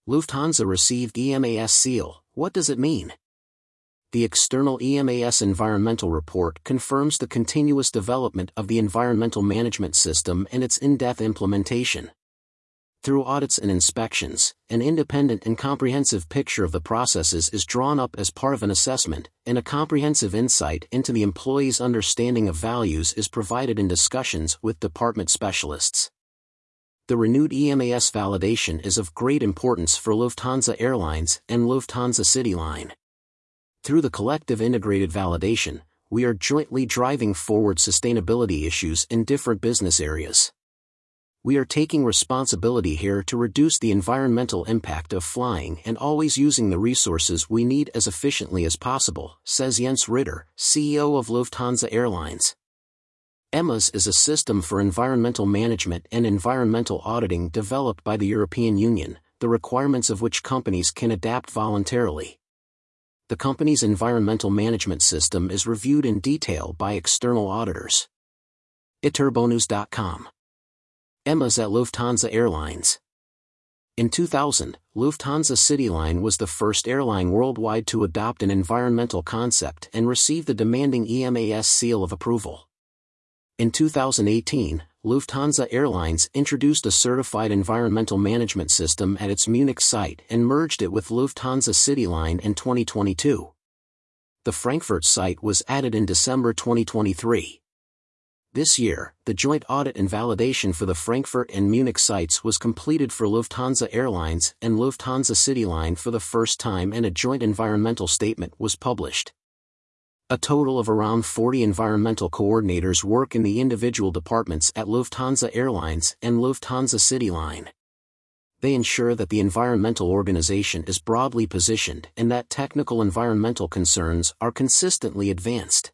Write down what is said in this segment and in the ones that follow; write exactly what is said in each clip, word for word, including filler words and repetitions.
Lufthansa received E M A S seal. What does it mean? The external E M A S environmental report confirms the continuous development of the environmental management system and its in-depth implementation. Through audits and inspections, an independent and comprehensive picture of the processes is drawn up as part of an assessment, and a comprehensive insight into the employee's understanding of values is provided in discussions with department specialists. The renewed E M A S validation is of great importance for Lufthansa Airlines and Lufthansa CityLine. Through the collective integrated validation, we are jointly driving forward sustainability issues in different business areas. We are taking responsibility here to reduce the environmental impact of flying and always using the resources we need as efficiently as possible, says Jens Ritter, C E O of Lufthansa Airlines. E M A S is a system for environmental management and environmental auditing developed by the European Union, the requirements of which companies can adapt voluntarily. The company's environmental management system is reviewed in detail by external auditors. iterbonews dot com. E M A S at Lufthansa Airlines. In two thousand, Lufthansa CityLine was the first airline worldwide to adopt an environmental concept and receive the demanding E M A S seal of approval. In two thousand eighteen, Lufthansa Airlines introduced a certified environmental management system at its Munich site and merged it with Lufthansa CityLine in twenty twenty-two. The Frankfurt site was added in December twenty twenty-three. This year, the joint audit and validation for the Frankfurt and Munich sites was completed for Lufthansa Airlines and Lufthansa CityLine for the first time, and a joint environmental statement was published. A total of around forty environmental coordinators work in the individual departments at Lufthansa Airlines and Lufthansa CityLine. They ensure that the environmental organization is broadly positioned and that technical environmental concerns are consistently advanced.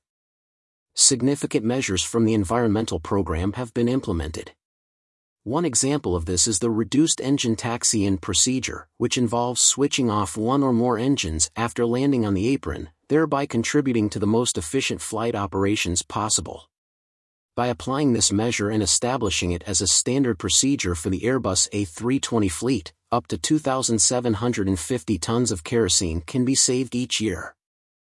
Significant measures from the environmental program have been implemented. One example of this is the reduced engine taxi-in procedure, which involves switching off one or more engines after landing on the apron, thereby contributing to the most efficient flight operations possible. By applying this measure and establishing it as a standard procedure for the Airbus A three twenty fleet, up to two thousand seven hundred fifty tons of kerosene can be saved each year.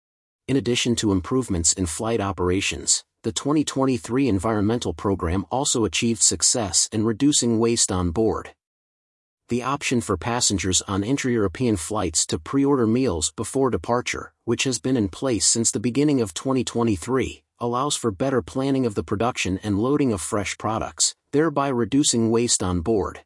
In addition to improvements in flight operations, the twenty twenty-three environmental program also achieved success in reducing waste on board. The option for passengers on intra-European flights to pre-order meals before departure, which has been in place since the beginning of twenty twenty-three, allows for better planning of the production and loading of fresh products, thereby reducing waste on board.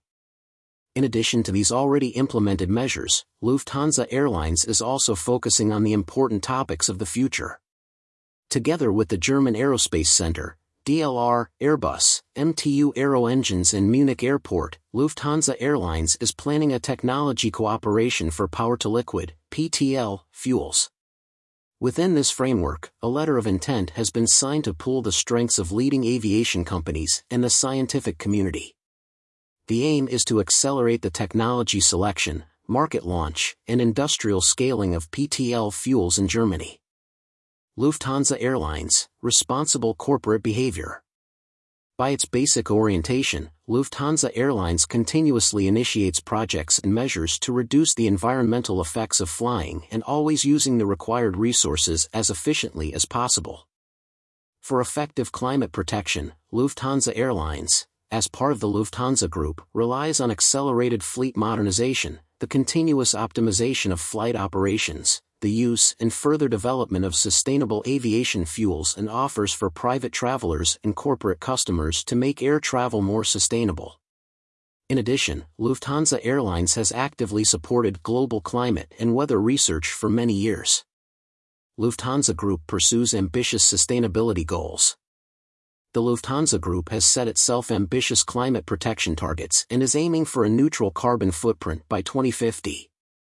In addition to these already implemented measures, Lufthansa Airlines is also focusing on the important topics of the future. Together with the German Aerospace Center, D L R, Airbus, M T U Aero Engines and Munich Airport, Lufthansa Airlines is planning a technology cooperation for power-to-liquid, P T L, fuels. Within this framework, a letter of intent has been signed to pool the strengths of leading aviation companies and the scientific community. The aim is to accelerate the technology selection, market launch, and industrial scaling of P T L fuels in Germany. Lufthansa Airlines, responsible corporate behavior. By its basic orientation, Lufthansa Airlines continuously initiates projects and measures to reduce the environmental effects of flying and always using the required resources as efficiently as possible. For effective climate protection, Lufthansa Airlines, as part of the Lufthansa Group, relies on accelerated fleet modernization, the continuous optimization of flight operations, the use and further development of sustainable aviation fuels, and offers for private travelers and corporate customers to make air travel more sustainable. In addition, Lufthansa Airlines has actively supported global climate and weather research for many years. Lufthansa Group pursues ambitious sustainability goals. The Lufthansa Group has set itself ambitious climate protection targets and is aiming for a neutral carbon footprint by twenty fifty.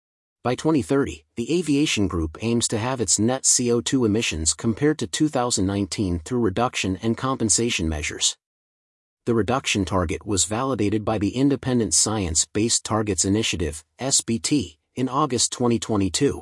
By twenty thirty, the aviation group aims to have its net C O two emissions compared to two thousand nineteen through reduction and compensation measures. The reduction target was validated by the Independent Science-Based Targets Initiative, S B T, in August twenty twenty-two.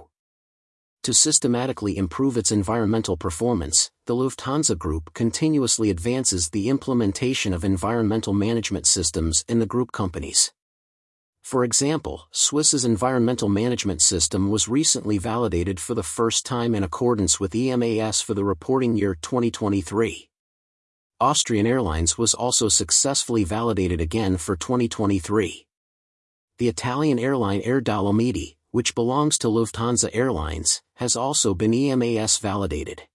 To systematically improve its environmental performance, the Lufthansa Group continuously advances the implementation of environmental management systems in the group companies. For example, Swiss's environmental management system was recently validated for the first time in accordance with E M A S for the reporting year twenty twenty-three. Austrian Airlines was also successfully validated again for twenty twenty-three. The Italian airline Air Dolomiti, which belongs to Lufthansa Airlines, has also been E M A S validated.